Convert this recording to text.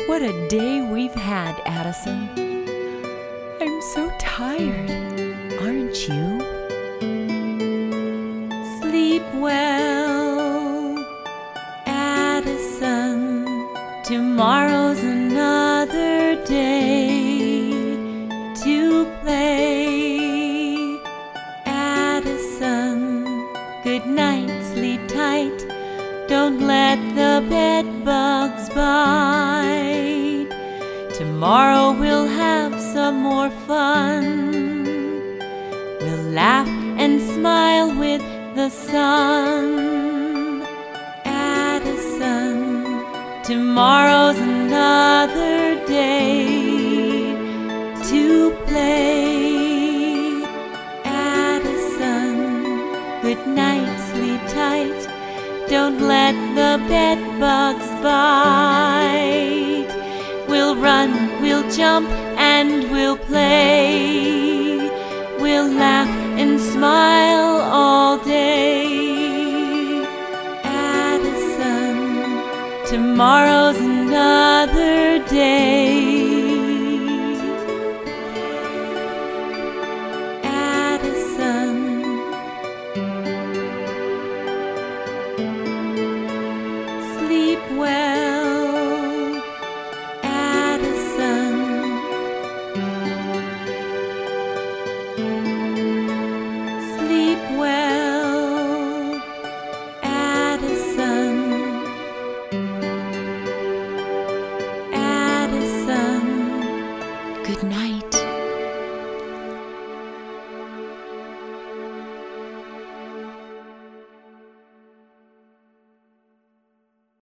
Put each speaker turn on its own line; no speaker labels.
What a day we've had, Addison. I'm so tired, aren't you? Sleep well, Addison. Tomorrow's another day to play. Addison, good night, sleep tight. Don't let the bed bugs bite. Tomorrow we'll have some more fun. We'll laugh and smile with the sun. Addison, tomorrow's another day to play. Addison, good night, sleep tight. Don't let the bed bugs bite. We'll run, we'll jump, and we'll play. We'll laugh and smile all day. Addison, tomorrow's another day